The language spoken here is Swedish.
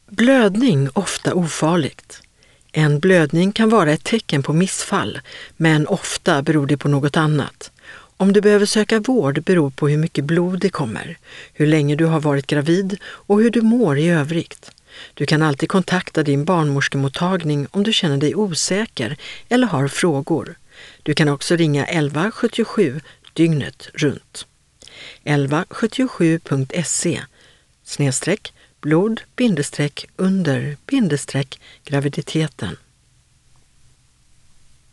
Blödning ofta ofarligt. En blödning kan vara ett tecken på missfall, men ofta beror det på något annat. Om du behöver söka vård beror på hur mycket blod det kommer, hur länge du har varit gravid och hur du mår i övrigt. Du kan alltid kontakta din barnmorskemottagning om du känner dig osäker eller har frågor. Du kan också ringa 1177 dygnet runt. 1177.se/blod-under-graviditeten.